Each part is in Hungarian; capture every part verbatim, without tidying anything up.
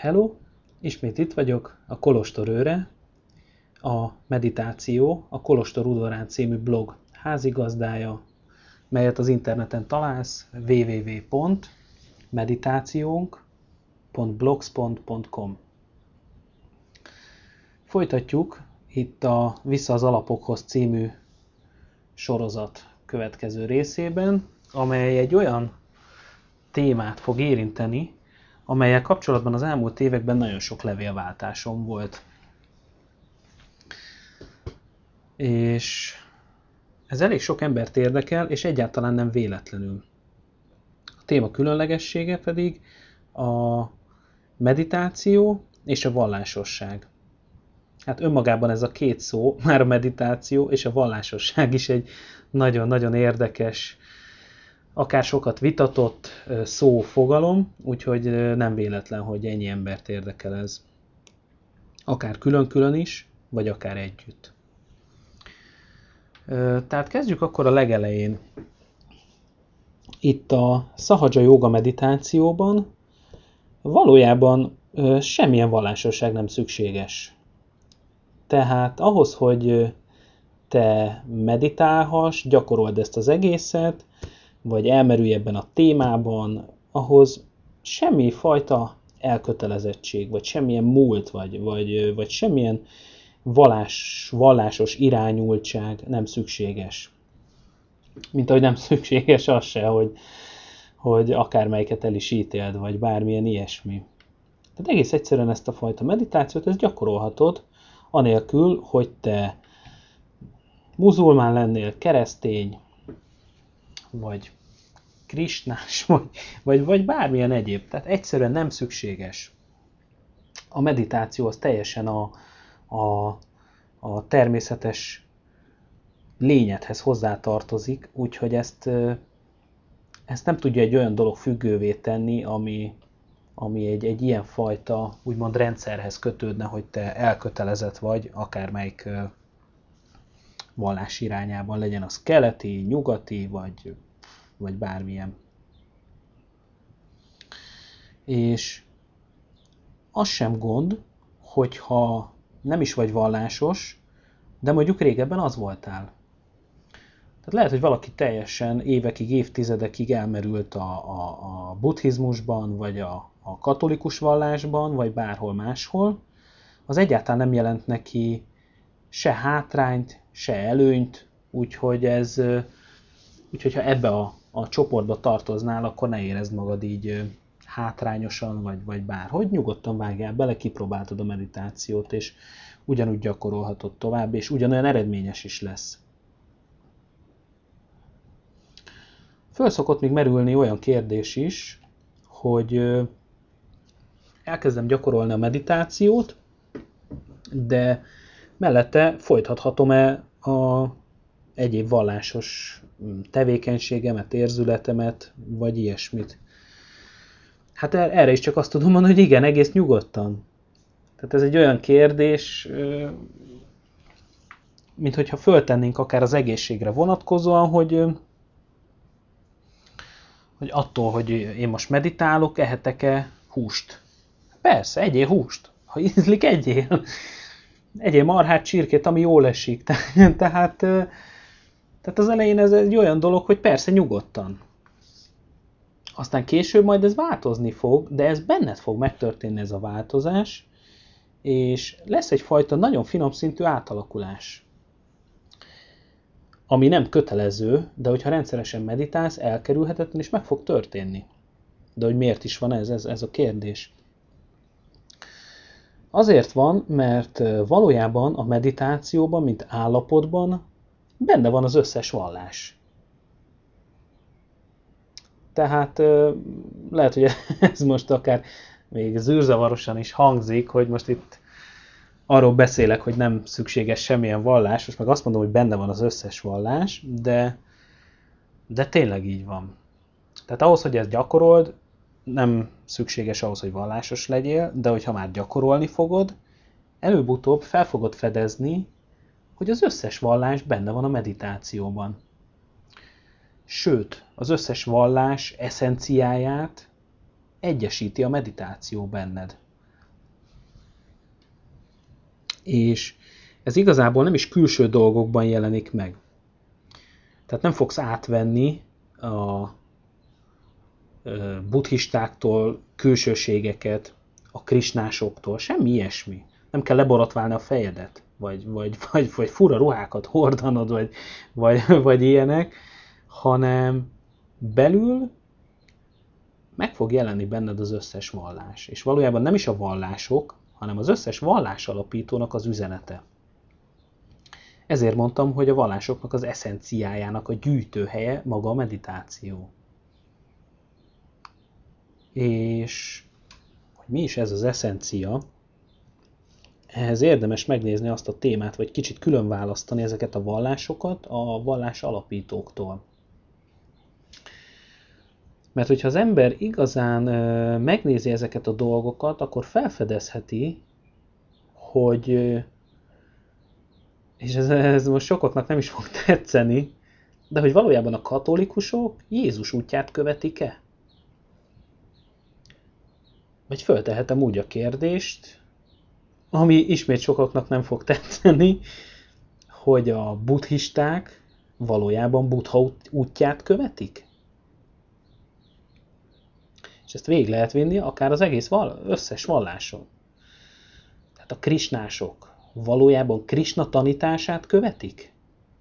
Hello, ismét itt vagyok, a Kolostor őre, a Meditáció, a Kolostor udvarán című blog házigazdája, melyet az interneten találsz double-u double-u double-u pont meditációnk pont blogspot pont com. Folytatjuk itt a Vissza az alapokhoz című sorozat következő részében, amely egy olyan témát fog érinteni, amellyel kapcsolatban az elmúlt években nagyon sok levélváltásom volt. És ez elég sok embert érdekel, és egyáltalán nem véletlenül. A téma különlegessége pedig a meditáció és a vallásosság. Hát önmagában ez a két szó, már a meditáció és a vallásosság is egy nagyon-nagyon érdekes, akár sokat vitatott szó, fogalom, úgyhogy nem véletlen, hogy ennyi embert érdekel ez. Akár külön-külön is, vagy akár együtt. Tehát kezdjük akkor a legelején. Itt a Sahaja Yoga meditációban valójában semmilyen vallásosság nem szükséges. Tehát ahhoz, hogy te meditálhass, gyakorold ezt az egészet, vagy elmerülj ebben a témában, ahhoz semmi fajta elkötelezettség, vagy semmilyen múlt, vagy, vagy, vagy semmilyen vallás, vallásos irányultság nem szükséges. Mint ahogy nem szükséges az se, hogy, hogy akármelyiket el is ítéld, vagy bármilyen ilyesmi. Tehát egész egyszerűen ezt a fajta meditációt, ezt gyakorolhatod, anélkül, hogy te muzulmán lennél, keresztény, vagy krisnás, vagy, vagy, vagy bármilyen egyéb. Tehát egyszerűen nem szükséges. A meditáció az teljesen a, a, a természetes lényedhez hozzátartozik, úgyhogy ezt, ezt nem tudja egy olyan dolog függővé tenni, ami, ami egy, egy ilyen fajta, úgymond rendszerhez kötődne, hogy te elkötelezett vagy, akármelyik vallás irányában, legyen az keleti, nyugati, vagy, vagy bármilyen. És az sem gond, hogyha nem is vagy vallásos, de mondjuk régebben az voltál. Tehát lehet, hogy valaki teljesen évekig, évtizedekig elmerült a, a, a buddhizmusban, vagy a, a katolikus vallásban, vagy bárhol máshol. Az egyáltalán nem jelent neki se hátrányt, se előnyt, úgyhogy ez, úgyhogy ha ebbe a, a csoportba tartoznál, akkor ne érezd magad így hátrányosan, vagy, vagy bárhogy, nyugodtan vágjál bele, kipróbáltad a meditációt, és ugyanúgy gyakorolhatod tovább, és ugyanolyan eredményes is lesz. Föl szokott még merülni olyan kérdés is, hogy elkezdem gyakorolni a meditációt, de mellette folytathatom-e a egyéb vallásos tevékenységemet, érzületemet, vagy ilyesmit. Hát erre is csak azt tudom mondani, hogy igen, egész nyugodtan. Tehát ez egy olyan kérdés, mint hogyha föltennénk akár az egészségre vonatkozóan, hogy, hogy attól, hogy én most meditálok, ehetek-e húst. Persze, egyél húst. Ha ízlik, egyél. Egyél marhát, csirkét, ami jól esik. Tehát, tehát az elején ez egy olyan dolog, hogy persze nyugodtan. Aztán később majd ez változni fog, de ez benned fog megtörténni ez a változás, és lesz egyfajta nagyon finom szintű átalakulás. Ami nem kötelező, de hogyha rendszeresen meditálsz, elkerülhetetlen, és meg fog történni. De hogy miért is van ez, ez, ez a kérdés? Azért van, mert valójában a meditációban, mint állapotban benne van az összes vallás. Tehát lehet, hogy ez most akár még zűrzavarosan is hangzik, hogy most itt arról beszélek, hogy nem szükséges semmilyen vallás, most meg azt mondom, hogy benne van az összes vallás, de, de tényleg így van. Tehát ahhoz, hogy ezt gyakorold, nem szükséges ahhoz, hogy vallásos legyél, de hogyha már gyakorolni fogod, előbb-utóbb fel fogod fedezni, hogy az összes vallás benne van a meditációban. Sőt, az összes vallás eszenciáját egyesíti a meditáció benned. És ez igazából nem is külső dolgokban jelenik meg. Tehát nem fogsz átvenni a buddhistáktól külsőségeket, a krisnásoktól, semmi ilyesmi. Nem kell leborotválni a fejedet, vagy, vagy, vagy, vagy fura ruhákat hordanod, vagy, vagy, vagy ilyenek, hanem belül meg fog jelenni benned az összes vallás. És valójában nem is a vallások, hanem az összes vallás alapítónak az üzenete. Ezért mondtam, hogy a vallásoknak az eszenciájának a gyűjtőhelye maga a meditáció. És hogy mi is ez az eszencia, ehhez érdemes megnézni azt a témát, vagy kicsit külön választani ezeket a vallásokat a vallás alapítóktól. Mert hogyha az ember igazán megnézi ezeket a dolgokat, akkor felfedezheti, hogy, és ez, ez most sokaknak nem is fog tetszeni, de hogy valójában a katolikusok Jézus útját követik-e? Vagy föltehetem úgy a kérdést, ami ismét sokaknak nem fog tetszeni, hogy a buddhisták valójában Buddha útját követik? És ezt végig lehet vinni akár az egész val- összes valláson. Tehát a krisnások valójában Krisna tanítását követik?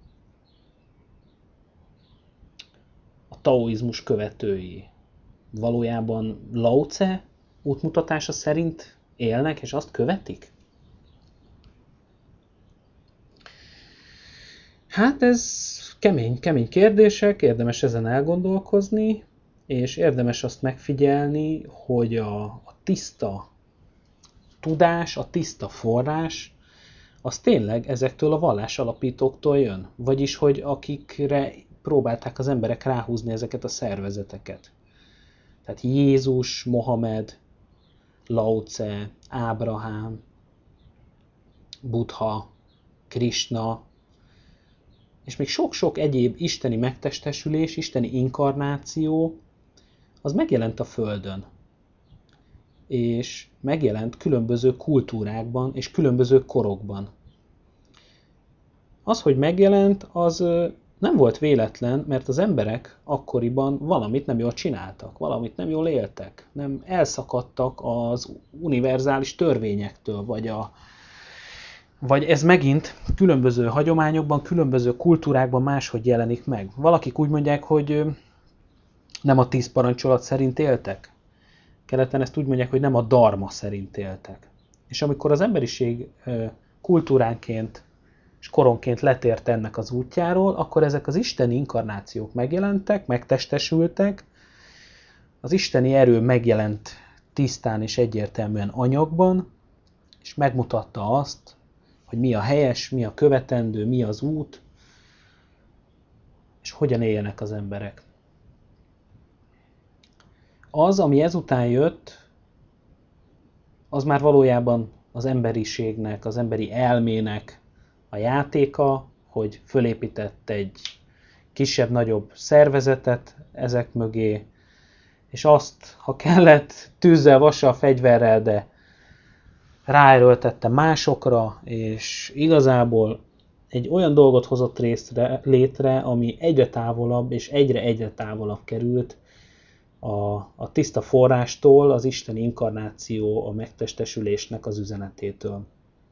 A taoizmus követői valójában Lao Tse útmutatása szerint élnek, és azt követik? Hát ez kemény, kemény kérdések, érdemes ezen elgondolkozni, és érdemes azt megfigyelni, hogy a, a tiszta tudás, a tiszta forrás, az tényleg ezektől a vallásalapítóktól jön. Vagyis, hogy akikre próbálták az emberek ráhúzni ezeket a szervezeteket. Tehát Jézus, Mohamed, Lao Tse, Ábrahám, Buddha, Krisna, és még sok-sok egyéb isteni megtestesülés, isteni inkarnáció, az megjelent a Földön. És megjelent különböző kultúrákban és különböző korokban. Az, hogy megjelent, az nem volt véletlen, mert az emberek akkoriban valamit nem jól csináltak, valamit nem jól éltek, nem elszakadtak az univerzális törvényektől, vagy, a, vagy ez megint különböző hagyományokban, különböző kultúrákban máshogy jelenik meg. Valakik úgy mondják, hogy nem a tíz parancsolat szerint éltek. Keleten ezt úgy mondják, hogy nem a dharma szerint éltek. És amikor az emberiség kultúránként és koronként letért ennek az útjáról, akkor ezek az isteni inkarnációk megjelentek, megtestesültek, az isteni erő megjelent tisztán és egyértelműen anyagban, és megmutatta azt, hogy mi a helyes, mi a követendő, mi az út, és hogyan éljenek az emberek. Az, ami ezután jött, az már valójában az emberiségnek, az emberi elmének a játéka, hogy fölépített egy kisebb-nagyobb szervezetet ezek mögé, és azt, ha kellett, tűzzel, vassal, fegyverrel, de ráerőltette másokra, és igazából egy olyan dolgot hozott részre, létre, ami egyre távolabb, és egyre egyre távolabb került a, a tiszta forrástól, az isteni inkarnáció, a megtestesülésnek az üzenetétől.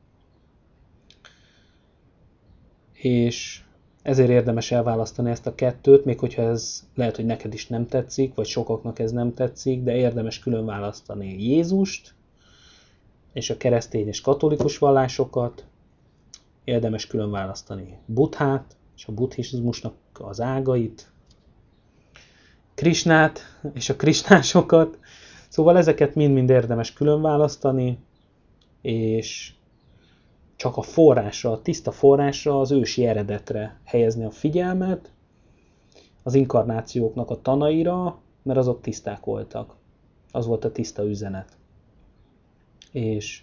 És ezért érdemes elválasztani ezt a kettőt, még hogyha ez lehet, hogy neked is nem tetszik, vagy sokaknak ez nem tetszik, de érdemes külön választani Jézust, és a keresztény és katolikus vallásokat, érdemes külön választani Buddhát, és a buddhizmusnak az ágait, Krisnát, és a krisnásokat. Szóval ezeket mind-mind érdemes külön választani, és csak a forrásra, a tiszta forrásra, az ősi eredetre helyezni a figyelmet, az inkarnációknak a tanaira, mert azok tiszták voltak. Az volt a tiszta üzenet. És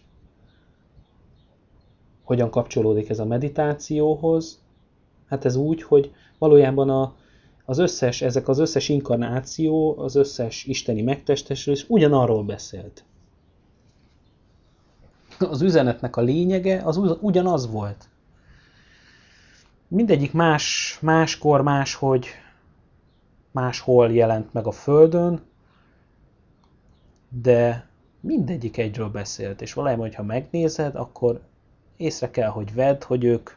hogyan kapcsolódik ez a meditációhoz? Hát ez úgy, hogy valójában a, az összes, ezek az összes inkarnáció, az összes isteni megtestesülés ugyanarról beszélt. az üzenetnek a lényege az ugyanaz volt. Mindegyik más, máskor, máshogy, máshol jelent meg a Földön, de mindegyik egyről beszélt, és valójában, ha megnézed, akkor észre kell, hogy vedd, hogy ők,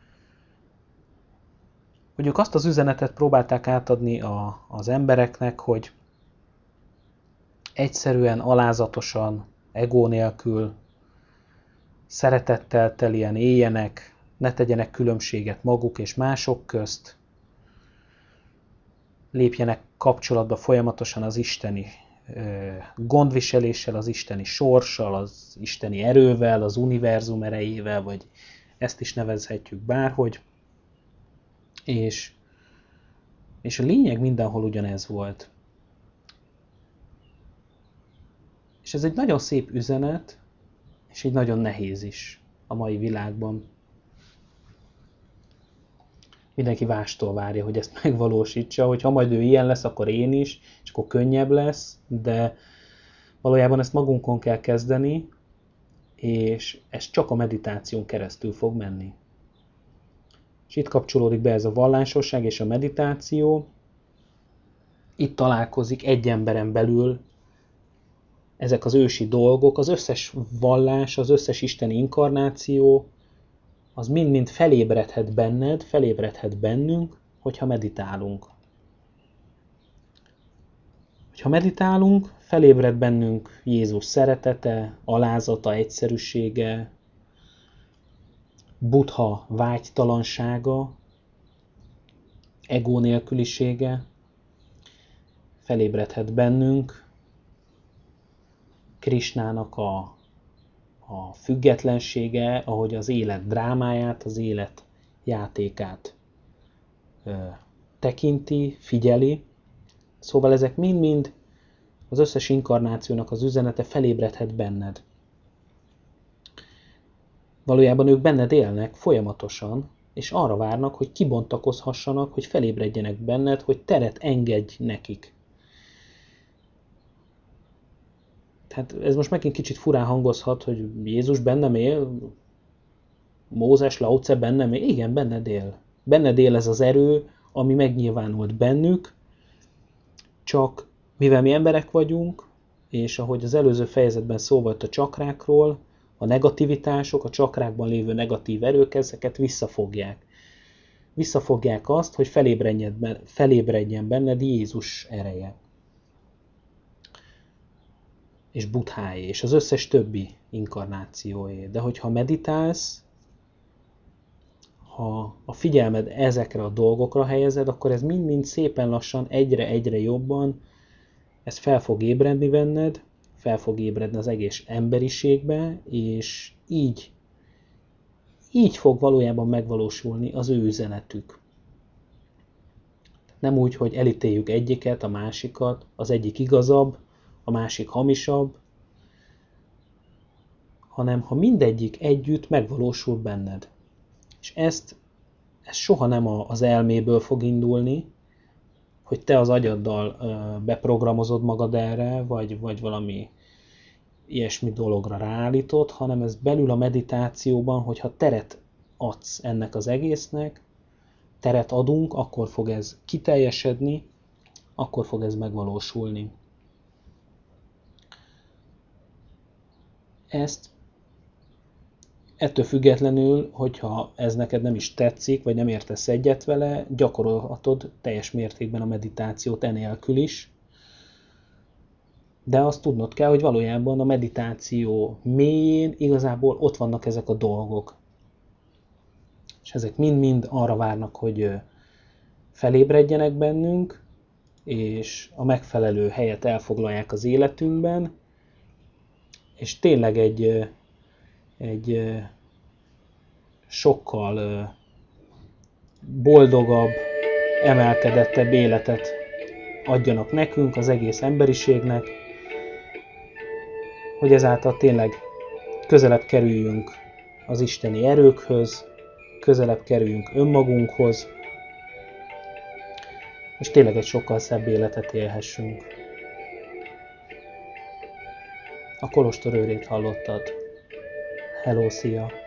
hogy ők azt az üzenetet próbálták átadni a, az embereknek, hogy egyszerűen, alázatosan, egó nélkül, szeretettel teljen éljenek, ne tegyenek különbséget maguk és mások közt, lépjenek kapcsolatba folyamatosan az isteni gondviseléssel, az isteni sorssal, az isteni erővel, az univerzum erejével, vagy ezt is nevezhetjük bárhogy. És, és a lényeg mindenhol ugyanez volt. És ez egy nagyon szép üzenet, és egy nagyon nehéz is a mai világban. Mindenki mástól várja, hogy ezt megvalósítsa, hogy ha majd ő ilyen lesz, akkor én is, és akkor könnyebb lesz, de valójában ezt magunkon kell kezdeni, és ez csak a meditáción keresztül fog menni. És itt kapcsolódik be ez a vallásosság és a meditáció. Itt találkozik egy emberen belül ezek az ősi dolgok, az összes vallás, az összes isteni inkarnáció, az mind-mind felébredhet benned, felébredhet bennünk, hogyha meditálunk. Ha meditálunk, felébred bennünk Jézus szeretete, alázata, egyszerűsége, Buddha vágytalansága, egó nélkülisége, felébredhet bennünk Krisnának a, a függetlensége, ahogy az élet drámáját, az élet játékát ö, tekinti, figyeli. Szóval ezek mind-mind az összes inkarnációnak az üzenete felébredhet benned. Valójában ők benned élnek folyamatosan, és arra várnak, hogy kibontakozhassanak, hogy felébredjenek benned, hogy teret engedj nekik. Tehát ez most megint kicsit furán hangozhat, hogy Jézus bennem él, Mózes, Lao Tse bennem él. Igen, benned él. Benned él ez az erő, ami megnyilvánult bennük, csak mivel mi emberek vagyunk, és ahogy az előző fejezetben szó volt a csakrákról, a negativitások, a csakrákban lévő negatív erők ezeket visszafogják. Visszafogják azt, hogy felébredjen benned Jézus ereje. És Buddháé, és az összes többi inkarnációé. De hogyha meditálsz, ha a figyelmed ezekre a dolgokra helyezed, akkor ez mind-mind szépen lassan, egyre-egyre jobban, ez fel fog ébredni benned, fel fog ébredni az egész emberiségbe, és így, így fog valójában megvalósulni az ő üzenetük. Nem úgy, hogy elítéljük egyiket, a másikat, az egyik igazabb, a másik hamisabb, hanem ha mindegyik együtt megvalósul benned. És ezt, ez soha nem az elméből fog indulni, hogy te az agyaddal beprogramozod magad erre, vagy, vagy valami ilyesmi dologra ráállítod, hanem ez belül a meditációban, hogyha teret adsz ennek az egésznek, teret adunk, akkor fog ez kiteljesedni, akkor fog ez megvalósulni. Ezt ettől függetlenül, hogyha ez neked nem is tetszik, vagy nem értesz egyet vele, gyakorolhatod teljes mértékben a meditációt enélkül is. De azt tudnod kell, hogy valójában a meditáció mélyén igazából ott vannak ezek a dolgok. És ezek mind-mind arra várnak, hogy felébredjenek bennünk, és a megfelelő helyet elfoglalják az életünkben, és tényleg egy, egy sokkal boldogabb, emelkedettebb életet adjanak nekünk, az egész emberiségnek, hogy ezáltal tényleg közelebb kerüljünk az isteni erőkhöz, közelebb kerüljünk önmagunkhoz, és tényleg egy sokkal szebb életet élhessünk. A kolostor őrét hallottad. Hello, szia!